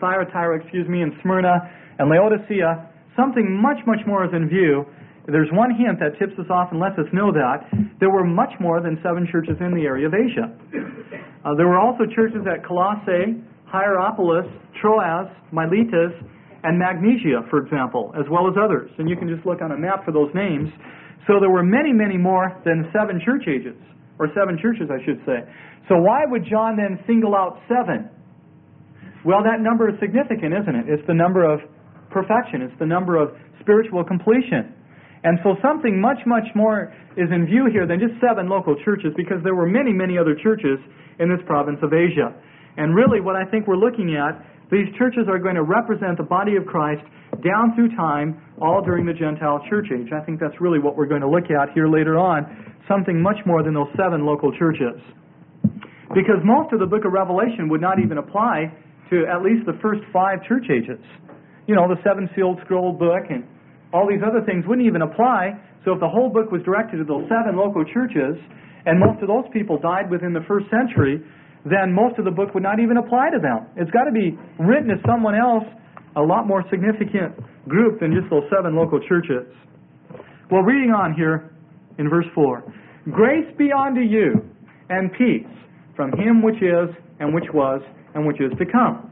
and Smyrna and Laodicea. Something much, much more is in view. There's one hint that tips us off and lets us know that there were much more than 7 churches in the area of Asia. There were also churches at Colossae, Hierapolis, Troas, Miletus, and Magnesia, for example, as well as others. And you can just look on a map for those names. So there were many, many more than 7 church ages, or 7 churches, I should say. So why would John then single out 7? Well, that number is significant, isn't it? It's the number of perfection. It's the number of spiritual completion. And so something much, much more is in view here than just 7 local churches, because there were many, many other churches in this province of Asia. And really what I think we're looking at, these churches are going to represent the body of Christ down through time, all during the Gentile church age. I think that's really what we're going to look at here later on, something much more than those 7 local churches. Because most of the book of Revelation would not even apply to at least the first 5 church ages. You know, the 7-sealed scroll book and all these other things wouldn't even apply. So if the whole book was directed to those 7 local churches, and most of those people died within the first century, then most of the book would not even apply to them. It's got to be written to someone else, a lot more significant group than just those 7 local churches. Well, reading on here in verse 4. Grace be unto you, and peace, from him which is, and which was, and which is to come.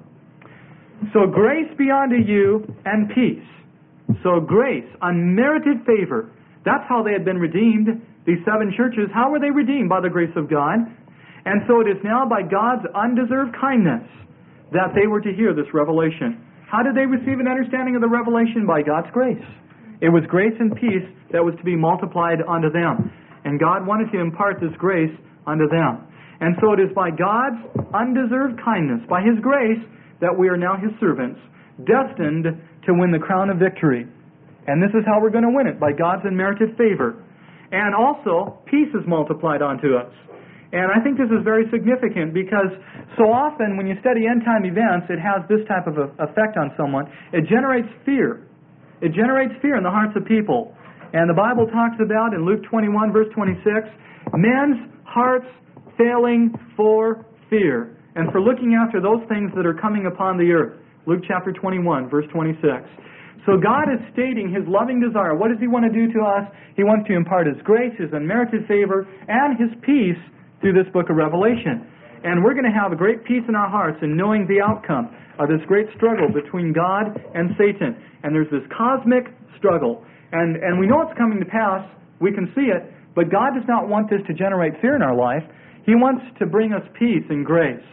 So grace be unto you, and peace. So grace, unmerited favor, that's how they had been redeemed, these 7 churches. How were they redeemed? By the grace of God. And so it is now by God's undeserved kindness that they were to hear this revelation. How did they receive an understanding of the revelation? By God's grace. It was grace and peace that was to be multiplied unto them. And God wanted to impart this grace unto them. And so it is by God's undeserved kindness, by His grace, that we are now His servants, destined to win the crown of victory. And this is how we're going to win it, by God's unmerited favor. And also, peace is multiplied unto us. And I think this is very significant because so often when you study end-time events, it has this type of effect on someone. It generates fear. It generates fear in the hearts of people. And the Bible talks about in Luke 21, verse 26, men's hearts failing for fear and for looking after those things that are coming upon the earth. Luke chapter 21, verse 26. So God is stating His loving desire. What does He want to do to us? He wants to impart His grace, His unmerited favor, and His peace through this book of Revelation. And we're going to have a great peace in our hearts in knowing the outcome of this great struggle between God and Satan. And there's this cosmic struggle. And we know it's coming to pass. We can see it. But God does not want this to generate fear in our life. He wants to bring us peace and grace.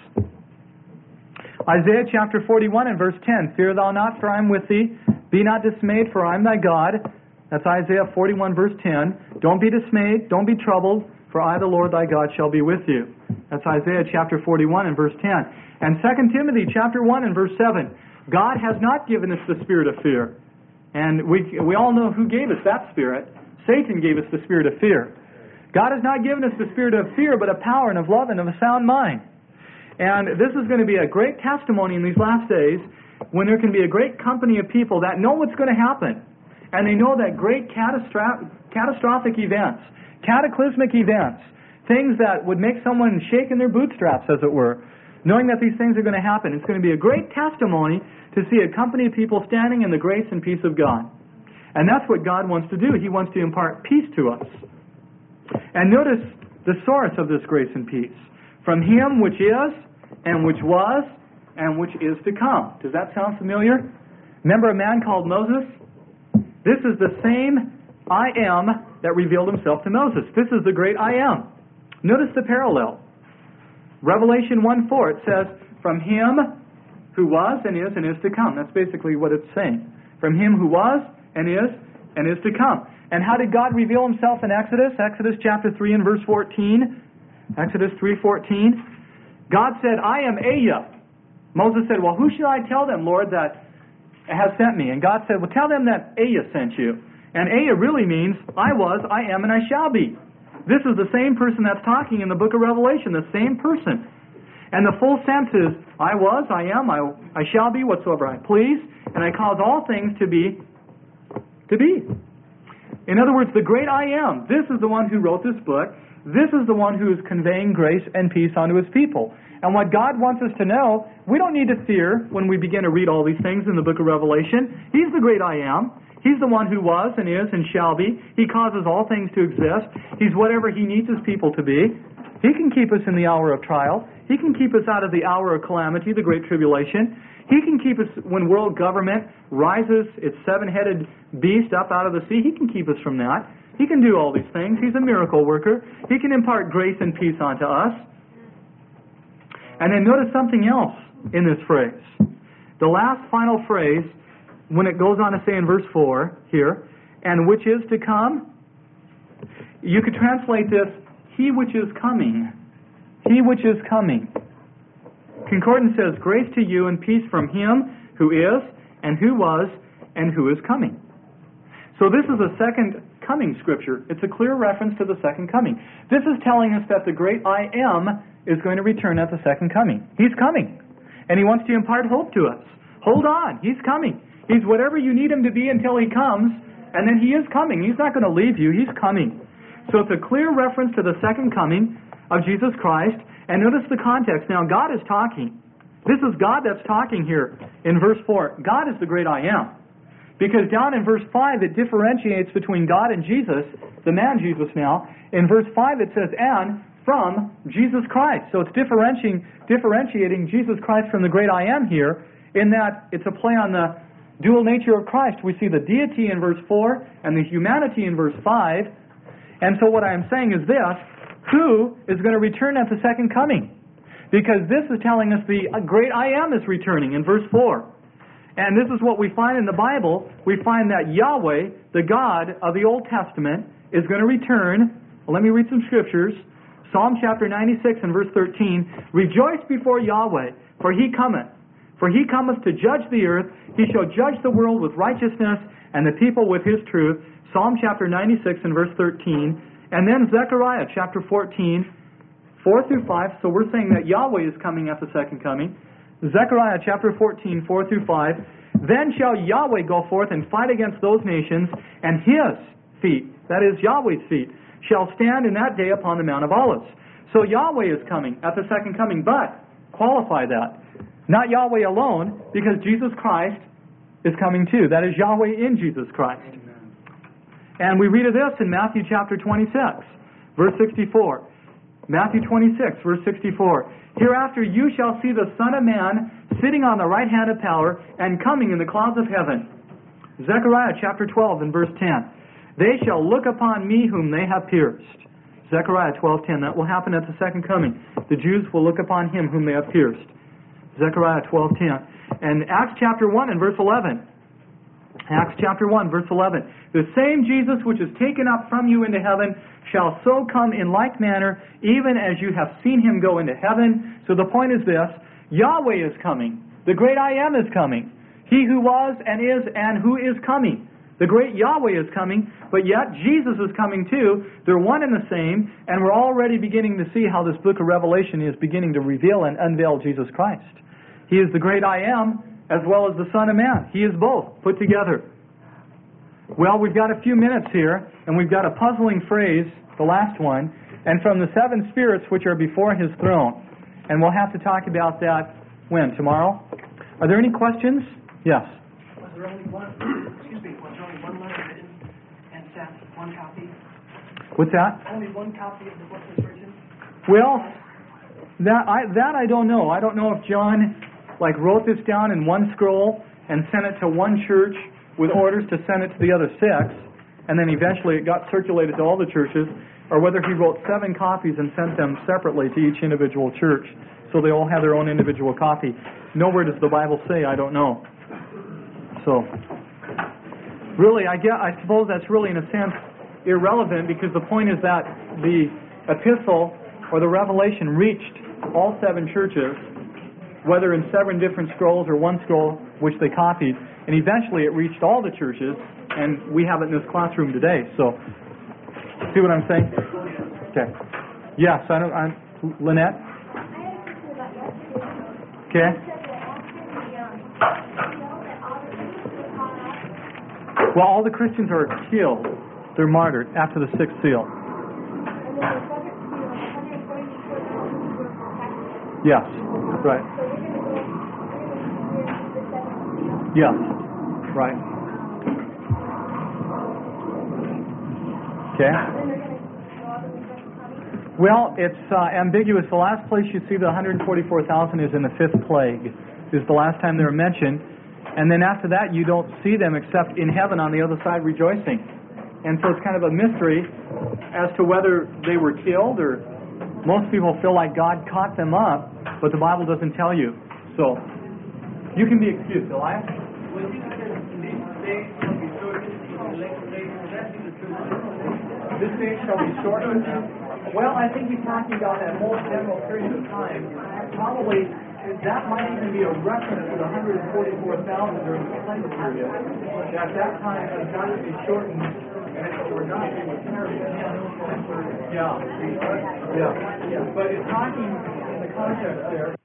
Isaiah chapter 41 and verse 10, Fear thou not, for I am with thee. Be not dismayed, for I am thy God. That's Isaiah 41 verse 10. Don't be dismayed, don't be troubled, for I, the Lord thy God, shall be with you. That's Isaiah chapter 41 and verse 10. And 2 Timothy chapter 1 and verse 7. God has not given us the spirit of fear. And we all know who gave us that spirit. Satan gave us the spirit of fear. God has not given us the spirit of fear, but of power and of love and of a sound mind. And this is going to be a great testimony in these last days when there can be a great company of people that know what's going to happen. And they know that great catastrophic events, cataclysmic events, things that would make someone shake in their bootstraps, as it were, knowing that these things are going to happen. It's going to be a great testimony to see a company of people standing in the grace and peace of God. And that's what God wants to do. He wants to impart peace to us. And notice the source of this grace and peace. From Him which is, and which was, and which is to come. Does that sound familiar? Remember a man called Moses? This is the same I am that revealed Himself to Moses. This is the great I am. Notice the parallel. Revelation 1:4, it says, From Him who was and is to come. That's basically what it's saying. From Him who was and is to come. And how did God reveal Himself in Exodus? Exodus chapter 3 and verse 14. Exodus 3:14. God said, I am Aya. Moses said, well, who should I tell them, Lord, that has sent me? And God said, well, tell them that Aya sent you. And Aya really means, I was, I am, and I shall be. This is the same person that's talking in the book of Revelation, the same person. And the full sense is, I was, I am, I shall be whatsoever I please, and I cause all things to be. In other words, the great I am, this is the one who wrote this book. This is the one who is conveying grace and peace unto His people. And what God wants us to know, we don't need to fear when we begin to read all these things in the book of Revelation. He's the great I am. He's the one who was and is and shall be. He causes all things to exist. He's whatever He needs His people to be. He can keep us in the hour of trial. He can keep us out of the hour of calamity, the great tribulation. He can keep us when world government rises its seven-headed beast up out of the sea. He can keep us from that. He can do all these things. He's a miracle worker. He can impart grace and peace unto us. And then notice something else in this phrase. The last final phrase, when it goes on to say in verse 4 here, and which is to come, you could translate this, He which is coming. He which is coming. Concordance says, grace to you and peace from Him who is, and who was, and who is coming. So this is a second coming scripture. It's a clear reference to the second coming. This is telling us that the great I am is going to return at the second coming. He's coming. And He wants to impart hope to us. Hold on. He's coming. He's whatever you need Him to be until He comes, and then He is coming. He's not going to leave you. He's coming. So it's a clear reference to the second coming of Jesus Christ. And notice the context. Now, God is talking. This is God that's talking here in verse 4. God is the great I am. Because down in verse 5, it differentiates between God and Jesus, the man Jesus now. In verse 5, it says, and from Jesus Christ. So it's differentiating Jesus Christ from the great I am here, in that it's a play on the dual nature of Christ. We see the deity in verse 4 and the humanity in verse 5. And so what I am saying is this, who is going to return at the second coming? Because this is telling us the great I am is returning in verse 4. And this is what we find in the Bible. We find that Yahweh, the God of the Old Testament, is going to return. Well, let me read some scriptures. Psalm chapter 96 and verse 13, Rejoice before Yahweh, for He cometh. For He cometh to judge the earth. He shall judge the world with righteousness and the people with His truth. Psalm chapter 96 and verse 13. And then Zechariah chapter 14, 4 through 5. So we're saying that Yahweh is coming at the second coming. Zechariah chapter 14, 4 through 5. Then shall Yahweh go forth and fight against those nations, and His feet, that is Yahweh's feet, shall stand in that day upon the Mount of Olives. So Yahweh is coming at the second coming, but qualify that. Not Yahweh alone, because Jesus Christ is coming too. That is Yahweh in Jesus Christ. Amen. And we read of this in Matthew chapter 26, verse 64. Matthew 26, verse 64. Hereafter you shall see the Son of Man sitting on the right hand of power and coming in the clouds of heaven. Zechariah chapter 12 and verse 10. They shall look upon me whom they have pierced. Zechariah 12:10. That will happen at the second coming. The Jews will look upon Him whom they have pierced. Zechariah 12:10. And Acts chapter 1 and verse 11. Acts chapter 1, verse 11. The same Jesus which is taken up from you into heaven shall so come in like manner, even as you have seen Him go into heaven. So the point is this: Yahweh is coming. The great I Am is coming. He who was and is and who is coming. The great Yahweh is coming, but yet Jesus is coming too. They're one and the same, and we're already beginning to see how this book of Revelation is beginning to reveal and unveil Jesus Christ. He is the great I Am, as well as the Son of Man. He is both put together. Well, we've got a few minutes here, and we've got a puzzling phrase, the last one, and from the seven spirits which are before His throne. And we'll have to talk about that when? Tomorrow? Are there any questions? Yes. Was there only one letter written and sent, one copy? What's that? Only one copy of the book was written? Well, that I don't know. I don't know if John wrote this down in one scroll and sent it to one church with orders to send it to the other 6, and then eventually it got circulated to all the churches, or whether he wrote 7 copies and sent them separately to each individual church, so they all have their own individual copy. Nowhere does the Bible say, I don't know. So, really, I suppose that's really, in a sense, irrelevant, because the point is that the epistle or the revelation reached all 7 churches, whether in 7 different scrolls or one scroll which they copied, and eventually it reached all the churches, and we have it in this classroom today. So, see what I'm saying? Okay. Yes, I'm Lynette. Okay. Well, all the Christians are killed. They're martyred after the 6th seal. Yes, right. Yes, right. Okay. Well, it's ambiguous. The last place you see the 144,000 is in the 5th plague. Is the last time they were mentioned. And then after that, you don't see them except in heaven on the other side rejoicing. And so it's kind of a mystery as to whether they were killed, or most people feel like God caught them up, but the Bible doesn't tell you. So, you can be excused, Elias. This day shall be shortened. Well, I think he's talking about that whole general period of time. Probably that might even be a reference to the 144,000 during the plague period. At that time, it's got to be shortened, and if it were not, they would carry it. Yeah. But it's talking in the context there.